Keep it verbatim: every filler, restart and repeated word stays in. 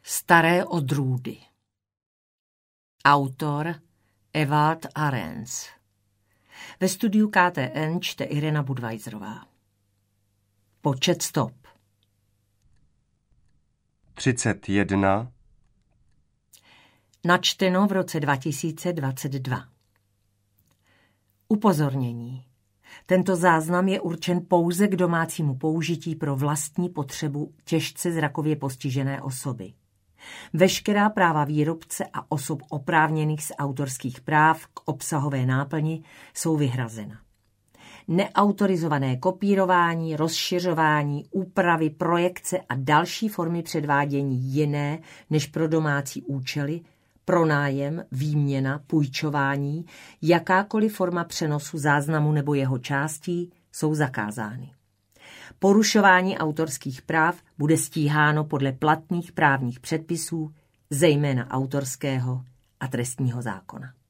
Staré odrůdy. Autor Ewald Arens. Ve studiu K T N čte Irena Budweiserová. Počet stop. třicet jedna. Načteno v roce dva tisíce dvacet dva. Upozornění. Tento záznam je určen pouze k domácímu použití pro vlastní potřebu těžce zrakově postižené osoby. Veškerá práva výrobce a osob oprávněných z autorských práv k obsahové náplni jsou vyhrazena. Neautorizované kopírování, rozšiřování, úpravy, projekce a další formy předvádění jiné než pro domácí účely, pronájem, výměna, půjčování, jakákoliv forma přenosu záznamu nebo jeho částí jsou zakázány. Porušování autorských práv bude stíháno podle platných právních předpisů, zejména autorského a trestního zákona.